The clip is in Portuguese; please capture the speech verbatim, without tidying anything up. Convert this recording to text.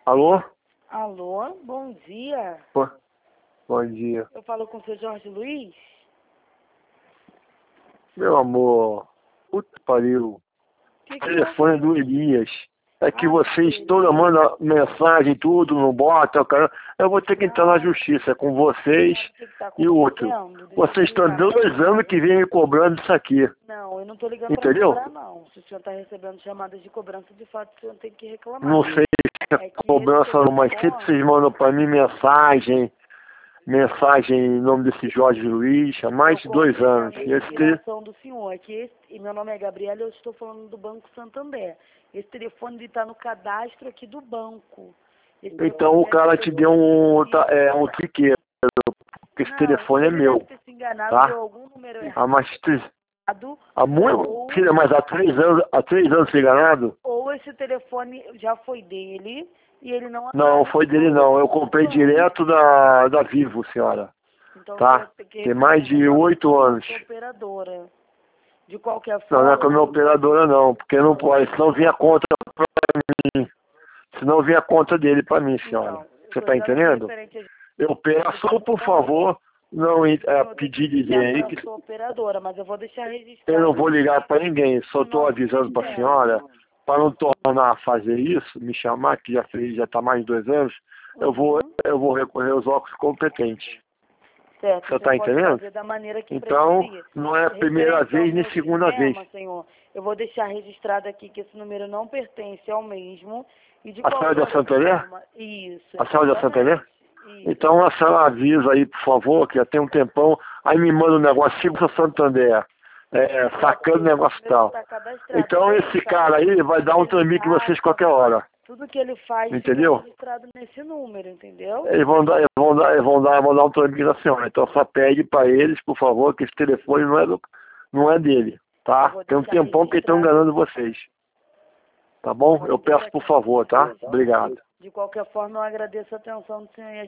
Alô? Alô, bom dia. Bom, bom dia. Eu falo com o seu Jorge Luiz? Meu amor, puta que pariu. Que O que telefone é do Elias. É que Ah, vocês do toda Elias. mandam mensagem, tudo, não bota, cara. Eu vou ter que entrar na Não. justiça com vocês Sabe o que está e o outro. acontecendo? Deixa eu Vocês estão explicar pra dois anos que vêm me cobrando isso aqui. Não, eu não estou ligando para Entendeu? cobrar, não. Se o senhor está recebendo chamadas de cobrança, de fato, o senhor tem que reclamar. Não sei se É é que cobrança esse não, mas sempre telefone... vocês mandam pra mim mensagem, mensagem em nome desse Jorge Luiz, há mais de Eu dois anos. compreendo a E esse te- indignação do senhor. É que esse, e meu nome é Gabriela e eu estou falando do Banco Santander. Esse telefone está no cadastro aqui do banco. Esse Então o telefone é cara te meu. deu um, tá, é, um ticket, porque esse Não, telefone é ele deve meu, ter se enganado, deu tá? algum número Há mais de três, errado, há muito, ou, filha, mas há três anos, há três anos se enganado? ou esse telefone já foi dele e ele não Não, foi dele não, eu comprei direto da, da Vivo, senhora, Então você vai tá? ter que Tem mais de oito anos. ser operadora. De qualquer Não, não é com a minha forma, operadora não, porque não pode, senão vinha a conta pra mim, senão vinha a conta dele pra mim, senhora. então, eu Você tô tá ligando aqui entendendo? referente a Eu peço, por favor, não é, pedir ninguém aí que a sua operadora, mas eu vou deixar eu registrado. não vou ligar para ninguém, só estou Não, avisando para a entendo. senhora, para não tornar a fazer isso, me chamar, que já fez, já está mais de dois anos, eu vou, Uhum. eu vou recorrer aos órgãos competentes. Certo, Você você está pode entendendo? fazer da maneira que Então, preferir. não é a primeira Referente ao vez nem meu segunda vez. sistema, senhor, eu vou deixar registrado aqui que esse número não pertence ao mesmo e de A senhora qualquer da Santander? forma, isso, A senhora da Santander? exatamente. Isso. Então a senhora avisa aí, por favor, que já tem um tempão, aí me manda um negócio, siga o Santander, é, sacando o negócio e tal. Tá cadastrado. Então esse cara aí vai dar um trambique em vocês qualquer hora. Tudo que ele faz Entendeu? fica registrado nesse número, entendeu? Eles vão dar, eles vão dar, eles vão dar, vão dar um trambique na senhora. Então só pede para eles, por favor, que esse telefone não é, do, não é dele, tá? Tem um tempão que eles estão enganando vocês. Tá bom? Eu peço por favor, tá? Obrigado. De qualquer forma, eu agradeço a atenção do senhor.